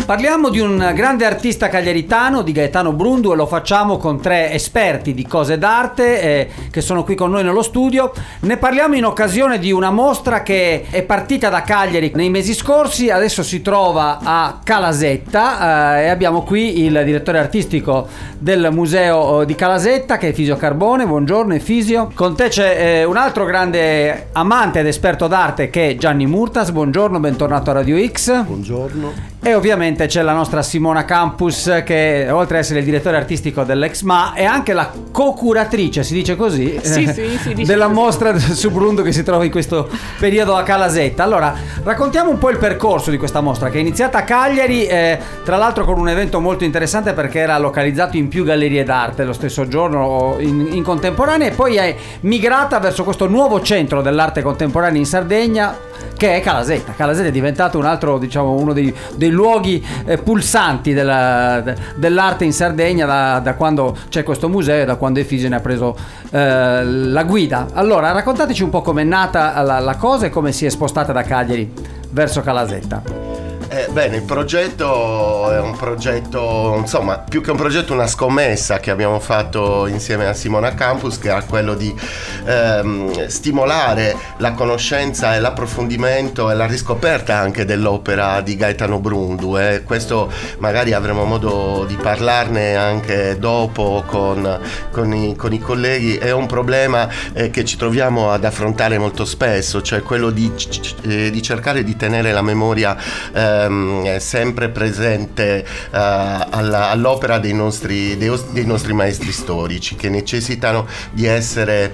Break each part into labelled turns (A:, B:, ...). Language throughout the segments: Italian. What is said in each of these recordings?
A: Parliamo di un grande artista cagliaritano, di Gaetano Brundu, e lo facciamo con 3 esperti di cose d'arte che sono qui con noi nello studio. Ne parliamo in occasione di una mostra che è partita da Cagliari nei mesi scorsi, adesso si trova a Calasetta e abbiamo qui il direttore artistico del museo di Calasetta, che è Fisio Carbone. Buongiorno Fisio. Con te c'è un altro grande amante ed esperto d'arte che è Gianni Murtas. Buongiorno, bentornato a Radio X.
B: Buongiorno.
A: E ovviamente c'è la nostra Simona Campus, che oltre ad essere il direttore artistico dell'Exma è anche la co-curatrice, si dice così?
C: Sì, si dice
A: della
C: così.
A: mostra su Brundu che si trova in questo periodo a Calasetta. Allora, raccontiamo un po' il percorso di questa mostra, che è iniziata a Cagliari, tra l'altro con un evento molto interessante perché era localizzato in più gallerie d'arte lo stesso giorno in contemporanea, e poi è migrata verso questo nuovo centro dell'arte contemporanea in Sardegna, che è Calasetta. Calasetta è diventato un altro, diciamo, uno dei luoghi pulsanti dell'arte in Sardegna da quando c'è questo museo e da quando Efisio ne ha preso la guida. Allora, raccontateci un po' com'è nata la cosa e come si è spostata da Cagliari verso Calasetta.
B: Bene, il progetto è un progetto, insomma, più che un progetto, una scommessa che abbiamo fatto insieme a Simona Campus, che era quello di stimolare la conoscenza e l'approfondimento e la riscoperta anche dell'opera di Gaetano Brundu, e questo magari avremo modo di parlarne anche dopo con i colleghi. È un problema che ci troviamo ad affrontare molto spesso, cioè quello di cercare di tenere la memoria sempre presente all'opera dei nostri maestri storici, che necessitano di essere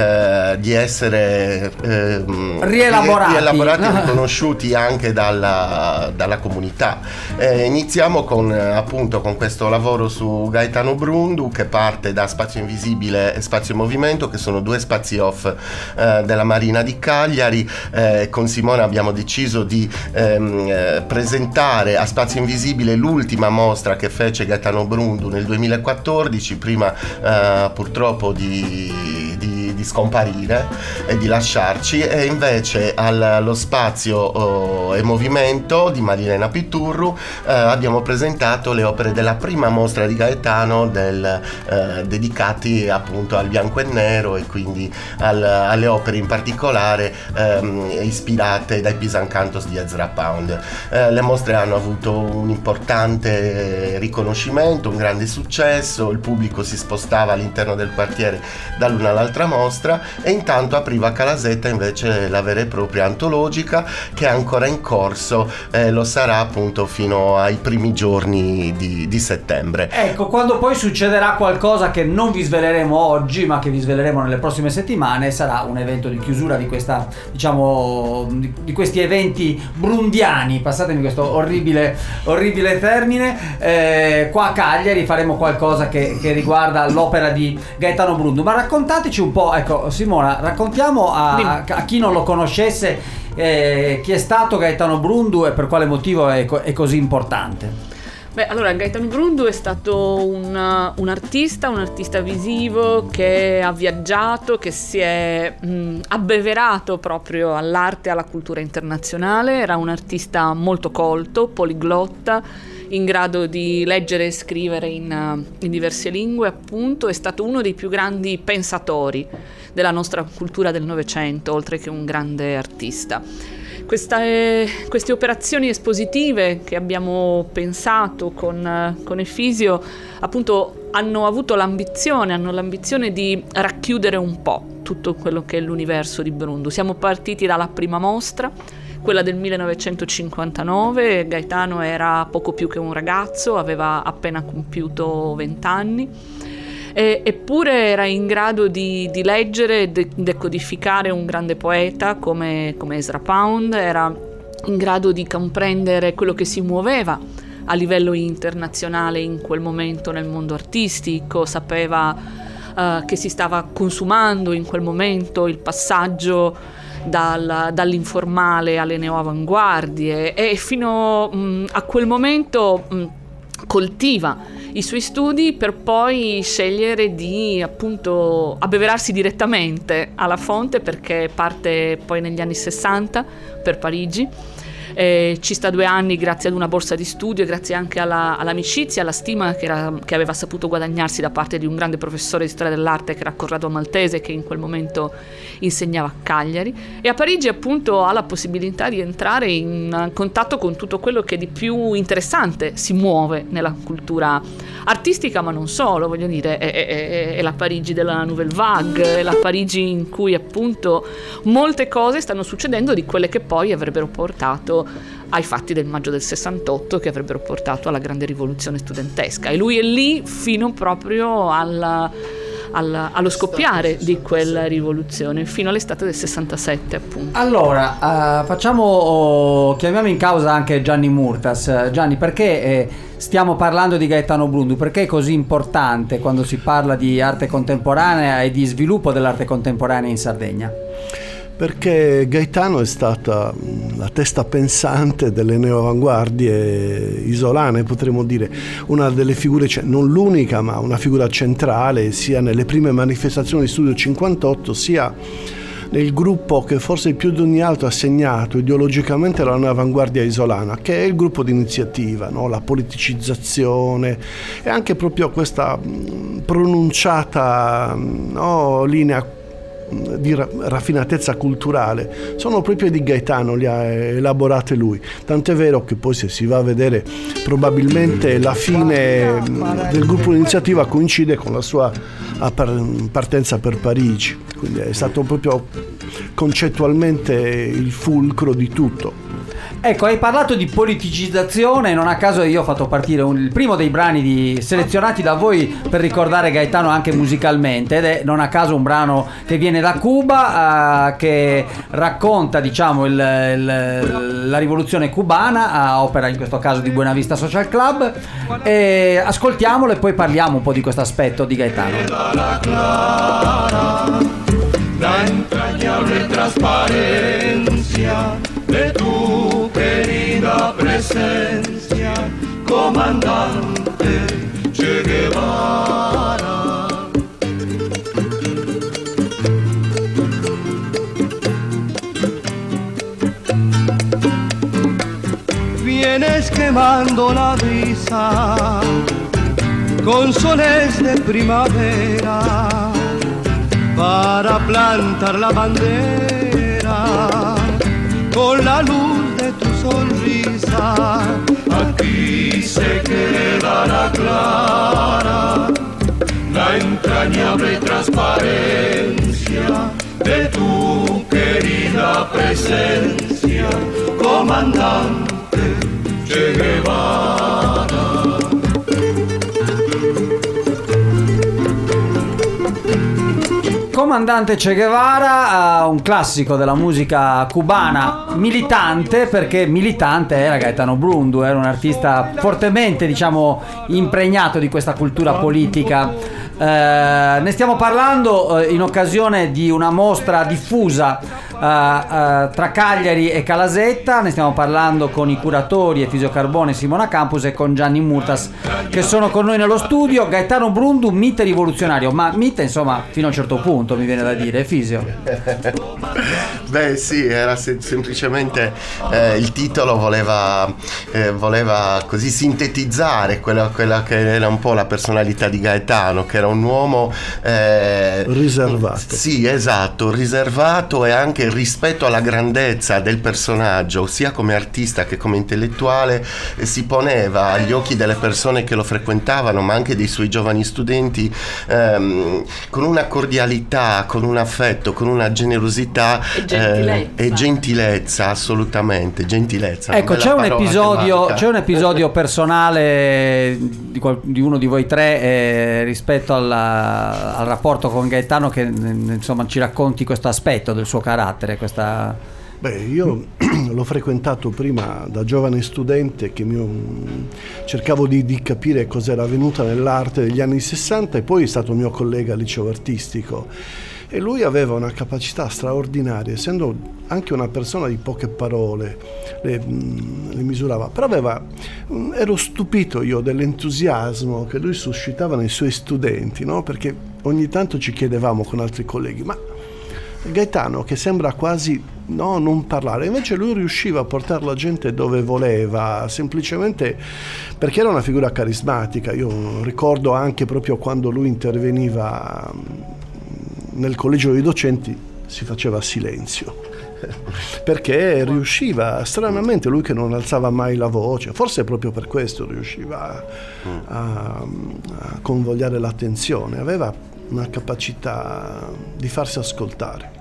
B: rielaborati e riconosciuti anche dalla comunità. Iniziamo con questo lavoro su Gaetano Brundu, che parte da Spazio Invisibile e Spazio Movimento, che sono 2 spazi off della Marina di Cagliari. Con Simone abbiamo deciso di presentare a Spazio Invisibile l'ultima mostra che fece Gaetano Brundu nel 2014, prima purtroppo di scomparire e di lasciarci, e invece allo Spazio e Movimento di Marilena Pitturru abbiamo presentato le opere della prima mostra di Gaetano dedicati appunto al bianco e nero, e quindi alle opere in particolare ispirate dai Pisan Cantos di Ezra Pound. Le mostre hanno avuto un importante riconoscimento, un grande successo, il pubblico si spostava all'interno del quartiere dall'una all'altra mostra, e intanto apriva a Calasetta invece la vera e propria antologica, che è ancora in corso, lo sarà appunto fino ai primi giorni di settembre.
A: Ecco, quando poi succederà qualcosa che non vi sveleremo oggi ma che vi sveleremo nelle prossime settimane, sarà un evento di chiusura di questa, diciamo, di questi eventi brundiani, passatemi questo orribile termine. Qua a Cagliari faremo qualcosa che riguarda l'opera di Gaetano Brundu. Ma raccontateci un po', ecco Simona, raccontiamo a chi non lo conoscesse chi è stato Gaetano Brundu e per quale motivo è così importante.
C: Beh, allora Gaetano Brundu è stato un artista visivo che ha viaggiato, che si è abbeverato proprio all'arte e alla cultura internazionale. Era un artista molto colto, poliglotta, in grado di leggere e scrivere in diverse lingue, appunto. È stato uno dei più grandi pensatori della nostra cultura del Novecento, oltre che un grande artista. Queste operazioni espositive che abbiamo pensato con Efisio, appunto, hanno l'ambizione di racchiudere un po' tutto quello che è l'universo di Brundu. Siamo partiti dalla prima mostra, quella del 1959. Gaetano era poco più che un ragazzo, aveva appena compiuto 20 anni. Eppure era in grado di leggere e decodificare un grande poeta come Ezra Pound, era in grado di comprendere quello che si muoveva a livello internazionale in quel momento nel mondo artistico, sapeva che si stava consumando in quel momento il passaggio dall'informale alle neoavanguardie, e fino a quel momento coltiva i suoi studi per poi scegliere di appunto abbeverarsi direttamente alla fonte, perché parte poi negli anni 60 per Parigi, ci sta 2 anni grazie ad una borsa di studio e grazie anche all'amicizia, alla stima che aveva saputo guadagnarsi da parte di un grande professore di storia dell'arte che era Corrado Maltese, che in quel momento insegnava a Cagliari, e a Parigi appunto ha la possibilità di entrare in contatto con tutto quello che di più interessante si muove nella cultura artistica, ma non solo, voglio dire, è la Parigi della Nouvelle Vague, è la Parigi in cui appunto molte cose stanno succedendo, di quelle che poi avrebbero portato ai fatti del maggio del 68, che avrebbero portato alla grande rivoluzione studentesca, e lui è lì fino proprio allo scoppiare di quella rivoluzione, fino all'estate del 67 appunto.
A: Allora, chiamiamo in causa anche Gianni Murtas. Gianni, perché stiamo parlando di Gaetano Brundu? Perché è così importante quando si parla di arte contemporanea e di sviluppo dell'arte contemporanea in Sardegna?
D: Perché Gaetano è stata la testa pensante delle neoavanguardie isolane, potremmo dire, una delle figure, non l'unica, ma una figura centrale sia nelle prime manifestazioni di Studio 58, sia nel gruppo che forse più di ogni altro ha segnato ideologicamente la neoavanguardia isolana, che è il gruppo di iniziativa, no? La politicizzazione e anche proprio questa pronunciata, no, linea di raffinatezza culturale sono proprio di Gaetano, li ha elaborate lui, tant'è vero che poi, se si va a vedere, probabilmente la fine del gruppo di iniziativa coincide con la sua partenza per Parigi, quindi è stato proprio concettualmente il fulcro di tutto.
A: Ecco, hai parlato di politicizzazione, non a caso io ho fatto partire il primo dei brani selezionati da voi per ricordare Gaetano anche musicalmente, ed è non a caso un brano che viene da Cuba, che racconta, diciamo, la rivoluzione cubana, a opera in questo caso di Buena Vista Social Club, e ascoltiamolo e poi parliamo un po' di questo aspetto di Gaetano.
E: La entrañable transparencia de tu querida presencia, comandante Che Guevara. Vienes quemando la brisa con soles de primavera para plantar la bandera con la luz de tu sonrisa. Aquí se quedará clara la entrañable transparencia de tu querida presencia, comandante Che Guevara.
A: Comandante Che Guevara, un classico della musica cubana militante, perché militante era Gaetano Brundu, era un artista fortemente, diciamo, impregnato di questa cultura politica. Ne stiamo parlando in occasione di una mostra diffusa tra Cagliari e Calasetta. Ne stiamo parlando con i curatori Efisio Carbone e Simona Campus e con Gianni Murtas, che sono con noi nello studio. Gaetano Brundu, mite rivoluzionario, ma mite insomma fino a un certo punto, mi viene da dire, Efisio.
B: Beh sì, era semplicemente il titolo voleva così sintetizzare quella che era un po' la personalità di Gaetano, che era un uomo
D: riservato.
B: Sì, esatto, riservato, e anche rispetto alla grandezza del personaggio, sia come artista che come intellettuale, si poneva agli occhi delle persone che lo frequentavano, ma anche dei suoi giovani studenti, con una cordialità, con un affetto, con una generosità e gentilezza, assolutamente gentilezza.
A: Ecco, c'è un episodio personale di uno di voi tre rispetto al rapporto con Gaetano, che insomma ci racconti questo aspetto del suo carattere.
D: Beh, io l'ho frequentato prima da giovane studente, che cercavo di capire cos'era avvenuta nell'arte degli anni 60, e poi è stato mio collega al liceo artistico, e lui aveva una capacità straordinaria, essendo anche una persona di poche parole, le misurava, però ero stupito io dell'entusiasmo che lui suscitava nei suoi studenti, no? Perché ogni tanto ci chiedevamo con altri colleghi, ma Gaetano, che sembra quasi no, non parlare. Invece lui riusciva a portare la gente dove voleva, semplicemente perché era una figura carismatica. Io ricordo anche proprio quando lui interveniva nel collegio dei docenti, si faceva silenzio. Perché riusciva, stranamente, lui che non alzava mai la voce, forse proprio per questo riusciva a convogliare l'attenzione, aveva una capacità di farsi ascoltare.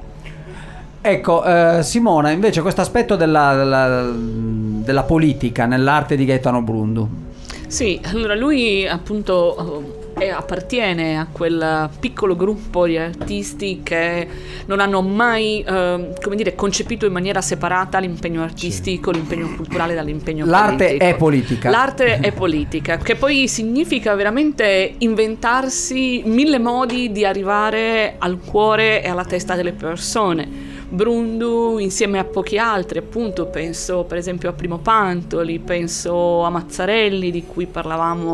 A: Ecco, Simona, invece questo aspetto della politica nell'arte di Gaetano Brundu.
C: Sì, allora lui appunto appartiene a quel piccolo gruppo di artisti che non hanno mai concepito in maniera separata l'impegno artistico, l'impegno culturale dall'impegno
A: L'arte
C: politico.
A: è politica.
C: L'arte è politica, che poi significa veramente inventarsi 1000 modi di arrivare al cuore e alla testa delle persone. Brundu, insieme a pochi altri, appunto, penso per esempio a Primo Pantoli, penso a Mazzarelli, di cui parlavamo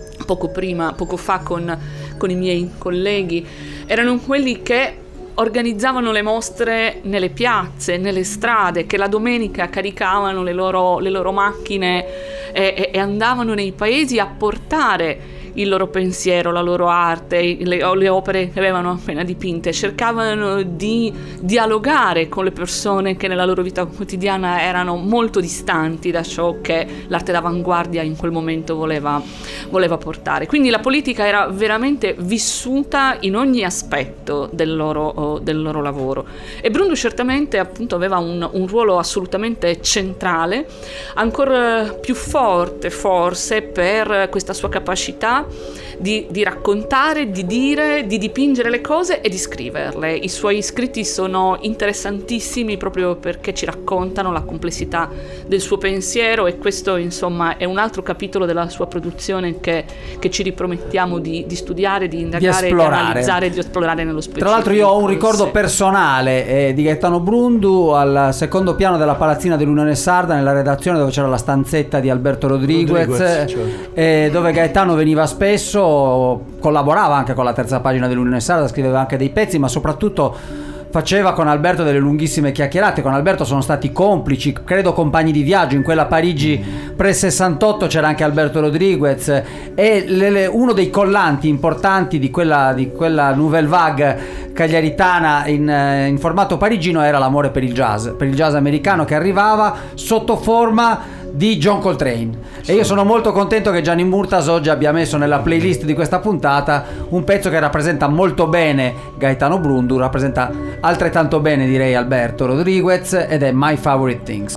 C: poco fa con i miei colleghi, erano quelli che organizzavano le mostre nelle piazze, nelle strade, che la domenica caricavano le loro macchine e andavano nei paesi a portare il loro pensiero, la loro arte, le opere che avevano appena dipinte, cercavano di dialogare con le persone che nella loro vita quotidiana erano molto distanti da ciò che l'arte d'avanguardia in quel momento voleva portare. Quindi la politica era veramente vissuta in ogni aspetto del loro lavoro, e Brundu certamente appunto aveva un ruolo assolutamente centrale, ancora più forte forse per questa sua capacità di raccontare, di dire, di dipingere le cose e di scriverle. I suoi scritti sono interessantissimi proprio perché ci raccontano la complessità del suo pensiero, e questo insomma è un altro capitolo della sua produzione che ci ripromettiamo di studiare, di indagare, di analizzare, di esplorare nello specifico.
A: Tra l'altro io ho un ricordo personale di Gaetano Brundu al secondo piano della palazzina dell'Unione Sarda, nella redazione dove c'era la stanzetta di Alberto Rodriguez, certo. Dove Gaetano veniva spesso, collaborava anche con la terza pagina dell'Unione Sarda, scriveva anche dei pezzi, ma soprattutto faceva con Alberto delle lunghissime chiacchierate. Con Alberto sono stati complici, credo compagni di viaggio. In quella Parigi pre-68 c'era anche Alberto Rodriguez, e uno dei collanti importanti di quella Nouvelle Vague cagliaritana in formato parigino era l'amore per il jazz americano, che arrivava sotto forma di John Coltrane. E io sono molto contento che Gianni Murtas oggi abbia messo nella playlist di questa puntata un pezzo che rappresenta molto bene Gaetano Brundu, rappresenta altrettanto bene, direi, Alberto Rodriguez, ed è My Favorite Things.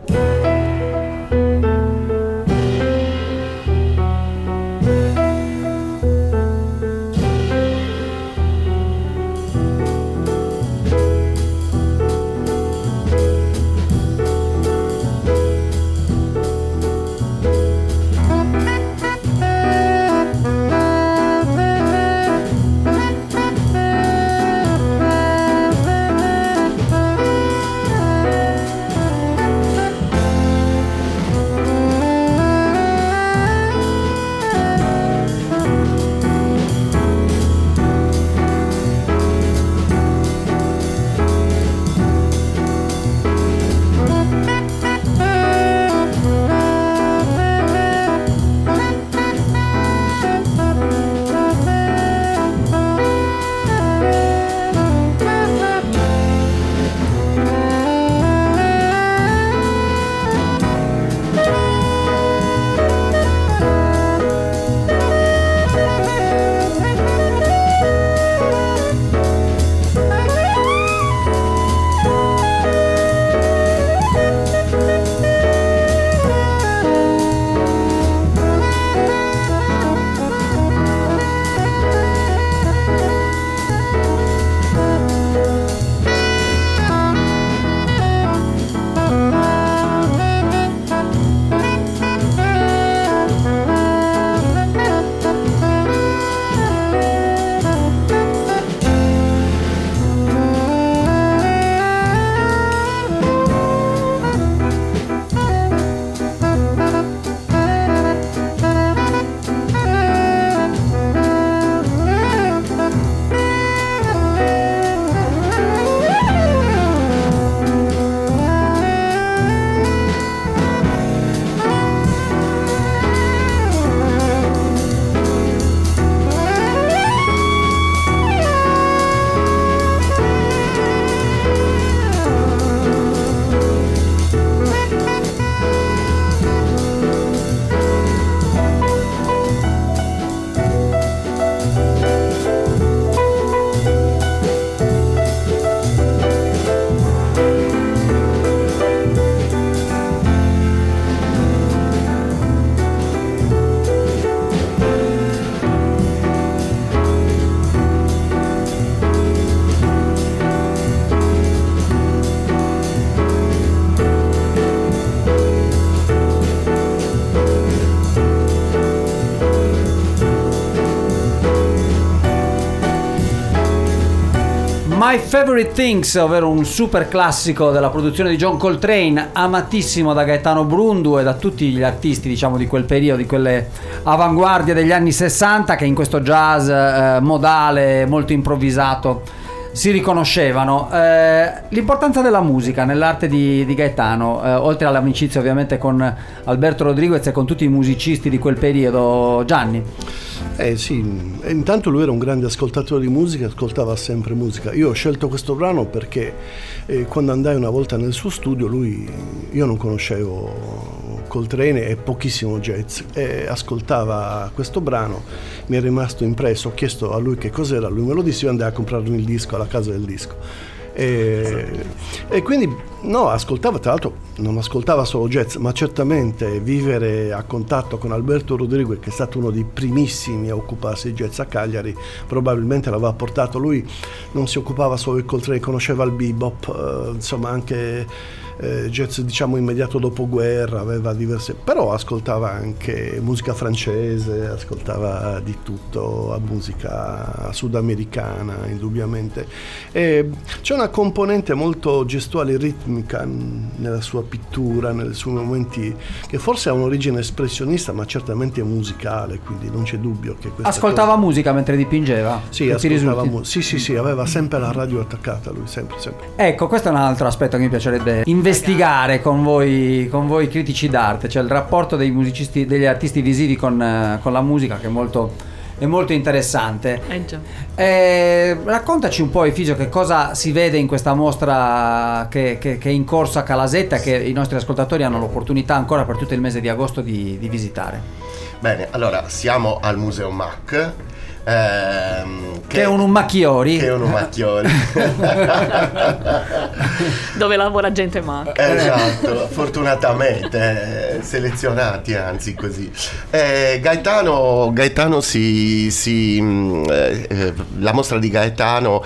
A: My Favorite Things, ovvero un super classico della produzione di John Coltrane, amatissimo da Gaetano Brundu e da tutti gli artisti, diciamo, di quel periodo, di quelle avanguardie degli anni 60 che in questo jazz modale, molto improvvisato, si riconoscevano. L'importanza della musica nell'arte di Gaetano, oltre all'amicizia ovviamente con Alberto Rodriguez e con tutti i musicisti di quel periodo, Gianni?
D: Sì, intanto lui era un grande ascoltatore di musica, ascoltava sempre musica. Io ho scelto questo brano perché quando andai una volta nel suo studio, io non conoscevo Coltrane e pochissimo jazz, e ascoltava questo brano, mi è rimasto impresso, ho chiesto a lui che cos'era, lui me lo disse, io andai a comprarmi il disco alla casa del disco. E quindi ascoltava, tra l'altro non ascoltava solo jazz, ma certamente vivere a contatto con Alberto Rodriguez, che è stato uno dei primissimi a occuparsi di jazz a Cagliari, probabilmente l'aveva portato. Lui non si occupava solo del Coltrane, conosceva il bebop, insomma anche jazz diciamo immediato dopoguerra, aveva diverse, però ascoltava anche musica francese, ascoltava di tutto, musica sudamericana indubbiamente, e c'è una componente molto gestuale e ritmica nella sua pittura, nei suoi momenti, che forse ha un'origine espressionista ma certamente musicale, quindi non c'è dubbio che
A: ascoltava musica mentre dipingeva?
D: Sì, ascoltava sì, aveva sempre la radio attaccata lui, sempre.
A: Ecco, questo è un altro aspetto che mi piacerebbe investigare con voi critici d'arte, cioè il rapporto dei musicisti, degli artisti visivi con la musica, che è molto interessante.
C: Già.
A: Raccontaci un po', Efisio, che cosa si vede in questa mostra che è in corso a Calasetta, che i nostri ascoltatori hanno l'opportunità ancora per tutto il mese di agosto di visitare.
B: Bene, allora siamo al Museo Mac,
A: che è un Macchiori,
C: dove lavora gente Mac.
B: Esatto, fortunatamente selezionati, anzi così. Gaetano la mostra di Gaetano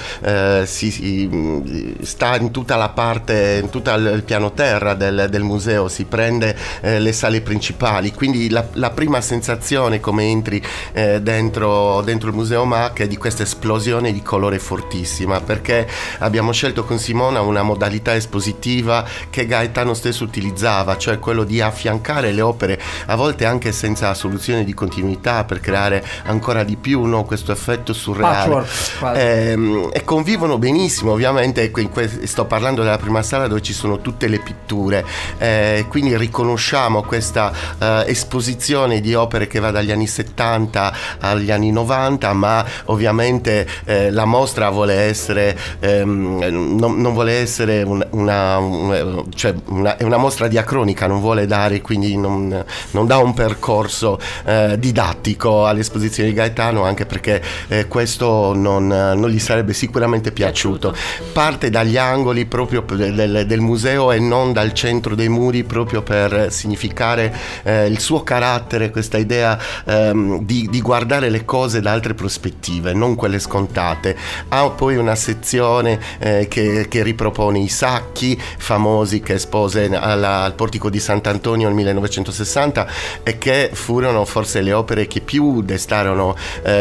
B: sta in tutta la parte, in tutto il piano terra del museo, si prende le sale principali, quindi la prima sensazione come entri dentro il Museo Mac è di questa esplosione di colore fortissima, perché abbiamo scelto con Simona una modalità espositiva che Gaetano stesso utilizzava, cioè quello di affiancare le opere a volte anche senza soluzione di continuità, per creare ancora di più questo effetto surreale, e convivono benissimo. Ovviamente sto parlando della prima sala dove ci sono tutte le pitture, quindi riconosciamo questa esposizione di opere che va dagli anni 70 agli anni 90, ma ovviamente la mostra vuole essere non vuole essere è una mostra diacronica, non vuole dare, quindi non dà un percorso didattico all'esposizione di Gaetano, anche perché questo non gli sarebbe sicuramente piaciuto. Parte dagli angoli proprio del museo e non dal centro dei muri, proprio per significare il suo carattere, questa idea di guardare le cose da altre prospettive, non quelle scontate. Ha poi una sezione che ripropone i sacchi famosi che espose al portico di Sant'Antonio nel 1960 e che furono forse le opere che più destarono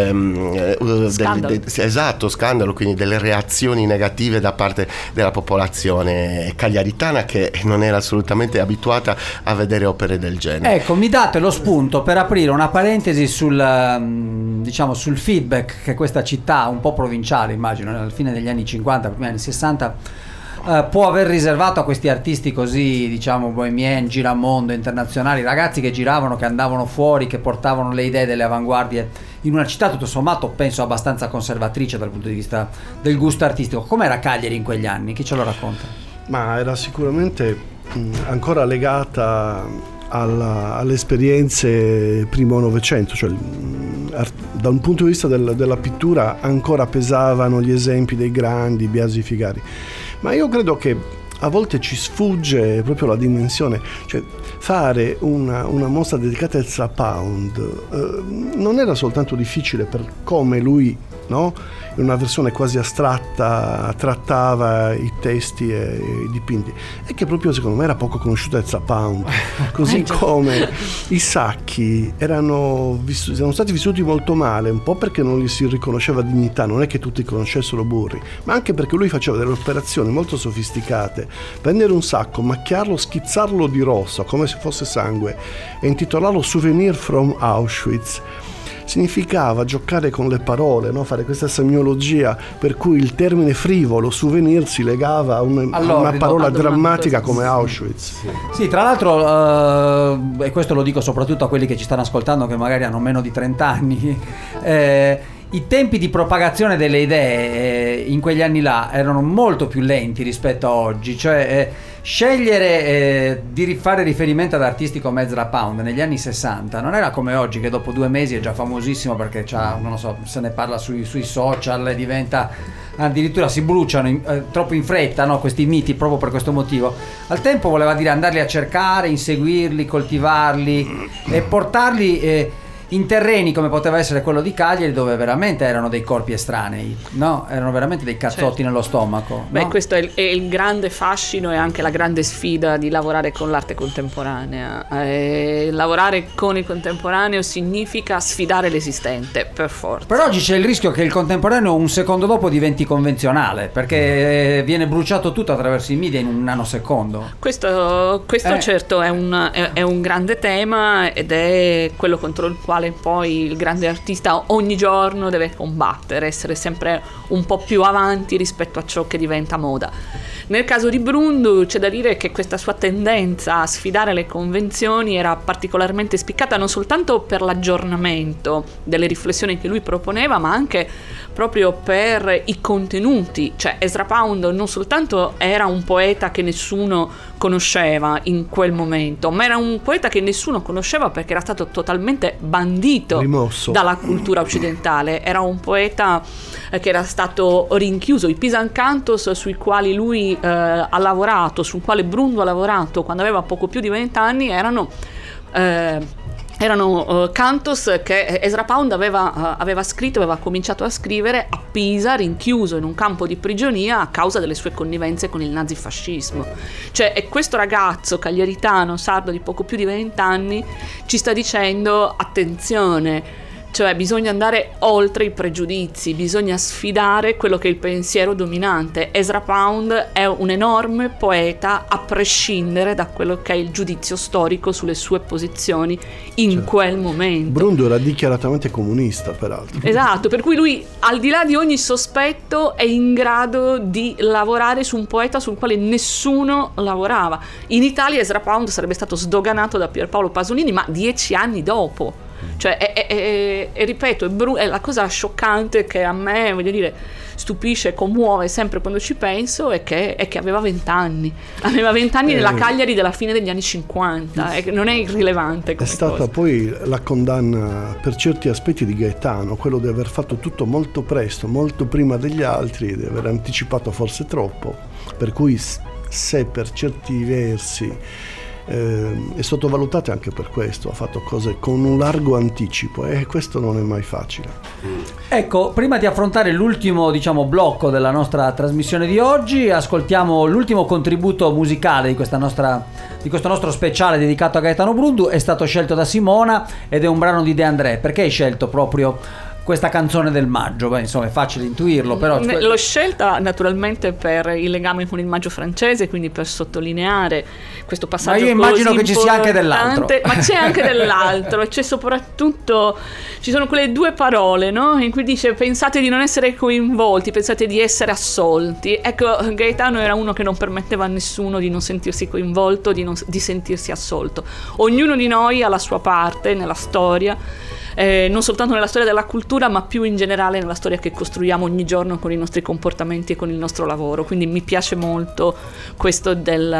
B: scandalo, quindi delle reazioni negative da parte della popolazione cagliaritana, che non era assolutamente abituata a vedere opere del genere.
A: Ecco, mi date lo spunto per aprire una parentesi sul feedback che questa città un po' provinciale, immagino, alla fine degli anni 50, primi anni 60, può aver riservato a questi artisti così, diciamo, bohemien, giramondo, internazionali, ragazzi che giravano, che andavano fuori, che portavano le idee delle avanguardie in una città tutto sommato penso abbastanza conservatrice dal punto di vista del gusto artistico. Com'era Cagliari in quegli anni? Chi ce lo racconta?
D: Ma era sicuramente ancora legata alle esperienze primo Novecento, cioè da un punto di vista della pittura ancora pesavano gli esempi dei grandi Biasi Figari, ma io credo che a volte ci sfugge proprio la dimensione, cioè fare una mostra dedicata al Ezra Pound non era soltanto difficile per come lui no? In una versione quasi astratta trattava i testi e i dipinti, e che proprio secondo me era poco conosciuta Ezra Pound, così come i Sacchi erano stati vissuti molto male, un po' perché non gli si riconosceva dignità, non è che tutti conoscessero Burri, ma anche perché lui faceva delle operazioni molto sofisticate: prendere un sacco, macchiarlo, schizzarlo di rosso come se fosse sangue e intitolarlo Souvenir from Auschwitz. Significava giocare con le parole, no? Fare questa semiologia per cui il termine frivolo, souvenir, si legava a una parola drammatica come Auschwitz.
A: Sì, tra l'altro, e questo lo dico soprattutto a quelli che ci stanno ascoltando che magari hanno meno di 30 anni, i tempi di propagazione delle idee in quegli anni là erano molto più lenti rispetto a oggi, cioè scegliere di fare riferimento ad artisti come Ezra Pound negli anni 60 non era come oggi, che dopo 2 mesi è già famosissimo perché non lo so, se ne parla sui social e diventa, addirittura si bruciano troppo in fretta, no, questi miti, proprio per questo motivo. Al tempo voleva dire andarli a cercare, inseguirli, coltivarli e portarli in terreni come poteva essere quello di Cagliari, dove veramente erano dei corpi estranei, no? Erano veramente dei cazzotti nello stomaco.
C: Beh,
A: no?
C: questo è il grande fascino e anche la grande sfida di lavorare con l'arte contemporanea. Lavorare con il contemporaneo significa sfidare l'esistente, per forza.
A: Per oggi c'è il rischio che il contemporaneo un secondo dopo diventi convenzionale, perché viene bruciato tutto attraverso i media in un nanosecondo.
C: Questo certo è un grande tema, ed è quello contro il quale poi il grande artista ogni giorno deve combattere, essere sempre un po' più avanti rispetto a ciò che diventa moda. Nel caso di Brundu c'è da dire che questa sua tendenza a sfidare le convenzioni era particolarmente spiccata non soltanto per l'aggiornamento delle riflessioni che lui proponeva, ma anche proprio per i contenuti. Cioè Ezra Pound non soltanto era un poeta che nessuno conosceva in quel momento, ma era un poeta che nessuno conosceva perché era stato totalmente bandito, rimosso dalla cultura occidentale. Era un poeta che era stato rinchiuso. I Pisan Cantos sui quali lui ha lavorato, sul quale Brundu ha lavorato quando aveva poco più di 20 anni, erano cantos che Ezra Pound aveva scritto, aveva cominciato a scrivere a Pisa, rinchiuso in un campo di prigionia a causa delle sue connivenze con il nazifascismo. Cioè, e questo ragazzo cagliaritano, sardo di poco più di 20 anni, ci sta dicendo: attenzione, cioè bisogna andare oltre i pregiudizi, bisogna sfidare quello che è il pensiero dominante. Ezra Pound è un enorme poeta a prescindere da quello che è il giudizio storico sulle sue posizioni in quel momento.
D: Brundu era dichiaratamente comunista, peraltro.
C: Esatto, per cui lui, al di là di ogni sospetto, è in grado di lavorare su un poeta sul quale nessuno lavorava. In Italia Ezra Pound sarebbe stato sdoganato da Pierpaolo Pasolini, ma 10 anni dopo. Cioè, ripeto, è la cosa scioccante che a me, voglio dire, stupisce e commuove sempre quando ci penso, è che aveva 20 anni. Aveva 20 anni nella Cagliari della fine degli anni 50, non è irrilevante come
D: È stata
C: cosa.
D: Poi la condanna per certi aspetti di Gaetano, quello di aver fatto tutto molto presto, molto prima degli altri, di aver anticipato forse troppo, per cui se per certi versi è sottovalutato anche per questo, ha fatto cose con un largo anticipo e questo non è mai facile.
A: Ecco, prima di affrontare l'ultimo, blocco della nostra trasmissione di oggi, ascoltiamo l'ultimo contributo musicale di questo nostro speciale dedicato a Gaetano Brundu. È stato scelto da Simona ed è un brano di De André. Perché hai scelto proprio questa canzone del maggio? Beh, insomma, è facile intuirlo, però
C: l'ho scelta naturalmente per il legame con il maggio francese, quindi per sottolineare questo passaggio.
A: Ma io immagino che ci sia anche dell'altro.
C: Ma c'è anche dell'altro, c'è soprattutto, ci sono quelle 2 parole, no? In cui dice: pensate di non essere coinvolti, pensate di essere assolti. Ecco, Gaetano era uno che non permetteva a nessuno di non sentirsi coinvolto, di sentirsi assolto. Ognuno di noi ha la sua parte nella storia, non soltanto nella storia della cultura, ma più in generale nella storia che costruiamo ogni giorno con i nostri comportamenti e con il nostro lavoro. Quindi mi piace molto questo del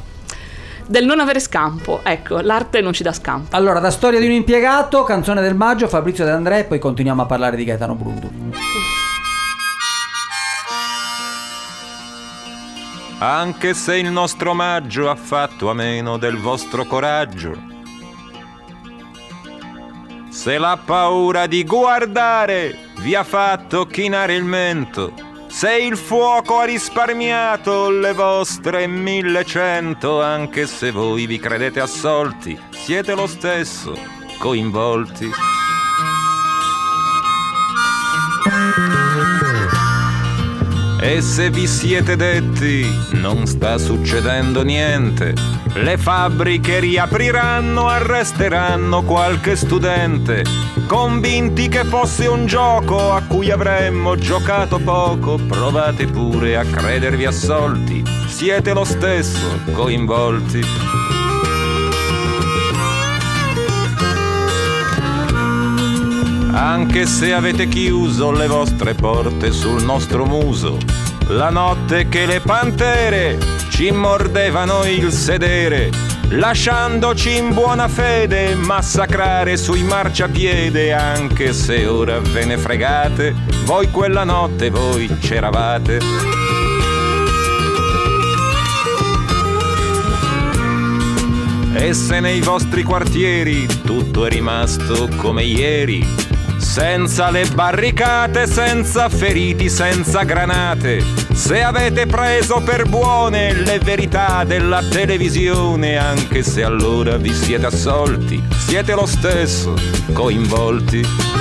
C: non avere scampo. Ecco, l'arte non ci dà scampo.
A: Allora, da Storia di un impiegato, canzone del maggio, Fabrizio De André, poi continuiamo a parlare di Gaetano Brundu.
F: Anche se il nostro maggio ha fatto a meno del vostro coraggio, se l'ha paura di guardare vi ha fatto chinare il mento. Se il fuoco ha risparmiato le vostre 1100, anche se voi vi credete assolti, siete lo stesso coinvolti. E se vi siete detti non sta succedendo niente, le fabbriche riapriranno, arresteranno qualche studente, convinti che fosse un gioco a cui avremmo giocato poco, provate pure a credervi assolti, siete lo stesso coinvolti. Anche se avete chiuso le vostre porte sul nostro muso, la notte che le pantere ci mordevano il sedere, lasciandoci in buona fede massacrare sui marciapiede, anche se ora ve ne fregate, voi quella notte voi c'eravate. E se nei vostri quartieri tutto è rimasto come ieri, senza le barricate, senza feriti, senza granate, se avete preso per buone le verità della televisione, anche se allora vi siete assolti, siete lo stesso coinvolti.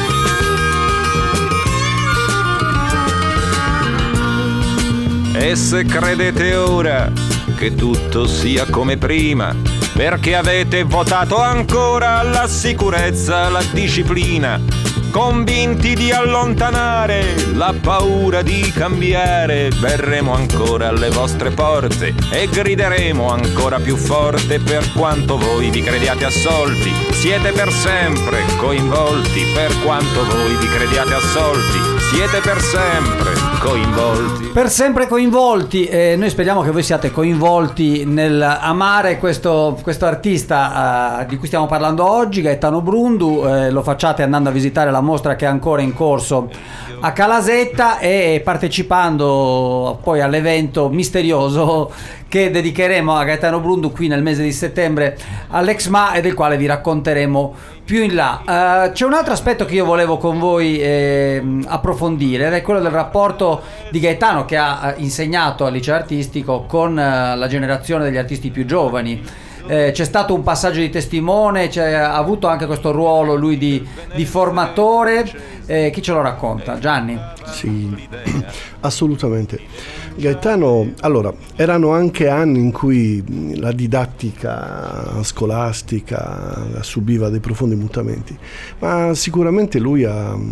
F: E se credete ora che tutto sia come prima, perché avete votato ancora la sicurezza, la disciplina, convinti di allontanare la paura di cambiare, verremo ancora alle vostre porte e grideremo ancora più forte, per quanto voi vi crediate assolti, siete per sempre coinvolti, per quanto voi vi crediate assolti, siete per sempre coinvolti.
A: Per sempre coinvolti, noi speriamo che voi siate coinvolti nel amare questo artista di cui stiamo parlando oggi, Gaetano Brundu. Lo facciate andando a visitare la mostra che è ancora in corso a Calasetta e partecipando poi all'evento misterioso che dedicheremo a Gaetano Brundu qui nel mese di settembre all'Exma e del quale vi racconteremo più in là. C'è un altro aspetto che io volevo con voi approfondire, ed è quello del rapporto di Gaetano, che ha insegnato al liceo artistico, con la generazione degli artisti più giovani. C'è stato un passaggio di testimone, ha avuto anche questo ruolo lui di formatore. Chi ce lo racconta? Gianni?
D: Sì, assolutamente. Gaetano, allora, erano anche anni in cui la didattica scolastica subiva dei profondi mutamenti, ma sicuramente lui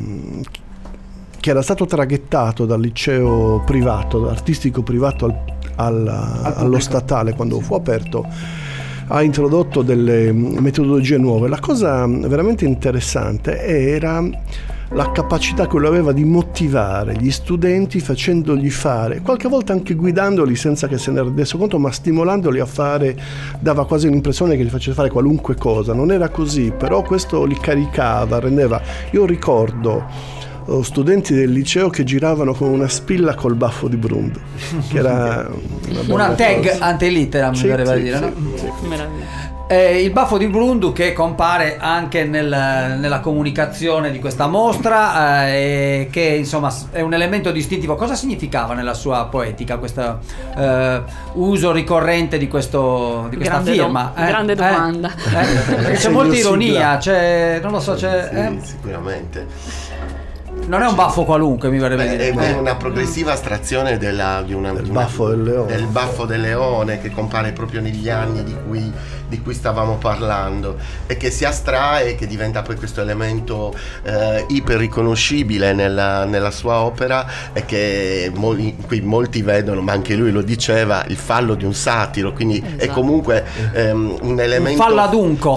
D: che era stato traghettato dal liceo privato, artistico privato allo statale quando fu aperto, ha introdotto delle metodologie nuove. La cosa veramente interessante era la capacità che lui aveva di motivare gli studenti, facendogli fare, qualche volta anche guidandoli senza che se ne rendesse conto, ma stimolandoli a fare. Dava quasi l'impressione che gli facesse fare qualunque cosa. Non era così, però questo li caricava, rendeva. Io ricordo studenti del liceo che giravano con una spilla col baffo di Brundu, che era
A: una tag cosa antelitteram, mi verrebbe a dire, no?
C: Meraviglia.
A: Il baffo di Brundu, che compare anche nella comunicazione di questa mostra, e che insomma è un elemento distintivo. Cosa significava nella sua poetica questo uso ricorrente di questa firma?
C: Grande domanda.
A: C'è molta ironia, non lo so,
B: sicuramente.
A: Non è un baffo qualunque, mi verrebbe dire.
B: È una progressiva astrazione del
D: baffo del leone.
B: Del baffo del leone, che compare proprio negli anni di cui stavamo parlando, e che si astrae, che diventa poi questo elemento iper riconoscibile nella sua opera, e che qui molti vedono, ma anche lui lo diceva, il fallo di un satiro, quindi è comunque un elemento
A: falladunco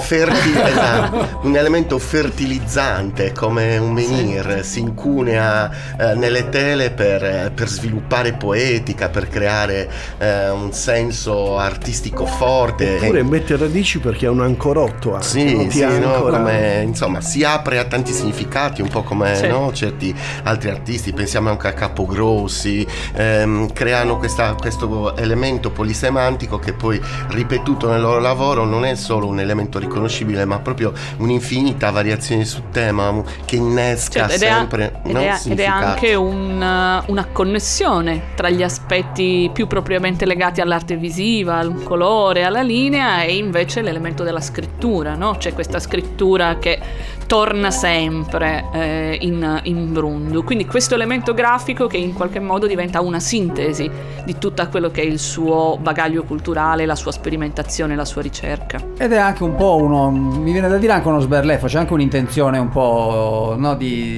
B: un elemento fertilizzante, come un menhir, si incunea nelle tele per sviluppare poetica, per creare un senso artistico forte,
D: oppure mette radici perché è un ancorotto anche.
B: Come, insomma, si apre a tanti significati, un po' come certi altri artisti. Pensiamo anche a Capogrossi, creano questo elemento polisemantico che poi, ripetuto nel loro lavoro, non è solo un elemento riconoscibile, ma proprio un'infinita variazione sul tema che innesca sempre bene,
C: ed è anche una connessione tra gli aspetti più propriamente legati all'arte visiva, al colore, alla linea, e invece l'elemento della scrittura, no? C'è questa scrittura che torna sempre in Brundu, quindi questo elemento grafico che in qualche modo diventa una sintesi di tutto quello che è il suo bagaglio culturale, la sua sperimentazione, la sua ricerca.
A: Ed è anche un po' mi viene da dire anche uno sberleffo, c'è anche un'intenzione un po', no,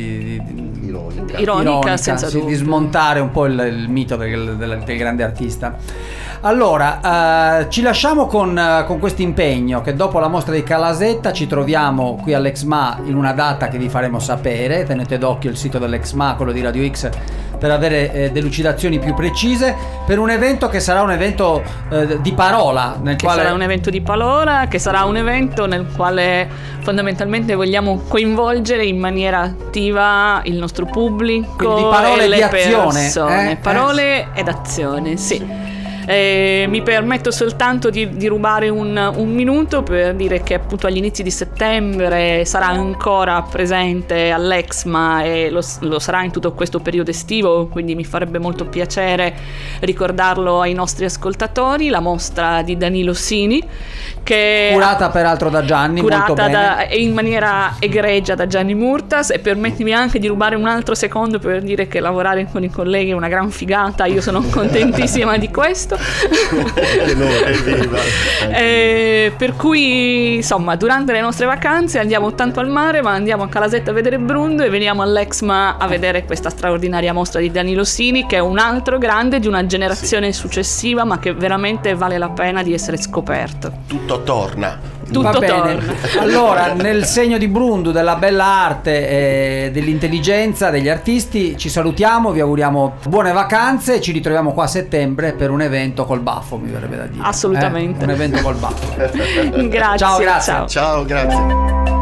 C: ironica senza dubbio,
A: di smontare un po' il mito del grande artista. Allora, ci lasciamo con questo impegno, che dopo la mostra di Calasetta ci troviamo qui all'Exma in una data che vi faremo sapere. Tenete d'occhio il sito dell'Exma, quello di Radio X, per avere delucidazioni più precise, per un evento che sarà un evento di parola,
C: sarà un evento di parola, che sarà un evento nel quale fondamentalmente vogliamo coinvolgere in maniera attiva il nostro pubblico.
A: Quindi parole
C: e le
A: di azione,
C: persone, parole ed azione, sì. Mi permetto soltanto di rubare un minuto per dire che appunto agli inizi di settembre sarà ancora presente all'Exma e lo sarà in tutto questo periodo estivo, quindi mi farebbe molto piacere ricordarlo ai nostri ascoltatori, la mostra di Danilo Sini, che
A: curata peraltro da Gianni, molto bene,
C: in maniera egregia da Gianni Murtas. E permettimi anche di rubare un altro secondo per dire che lavorare con i colleghi è una gran figata, io sono contentissima di questo. Per cui insomma durante le nostre vacanze andiamo tanto al mare, ma andiamo a Calasetta a vedere Brundu e veniamo all'Exma a vedere questa straordinaria mostra di Danilo Sini, che è un altro grande di una generazione successiva, ma che veramente vale la pena di essere scoperto.
B: Tutto torna.
A: Va bene. Allora, nel segno di Brundu, della bella arte, dell'intelligenza degli artisti, ci salutiamo, vi auguriamo buone vacanze e ci ritroviamo qua a settembre per un evento col baffo, mi verrebbe da dire.
C: Assolutamente.
A: Un evento col baffo.
C: Grazie.
A: Ciao, grazie.
B: Ciao, grazie.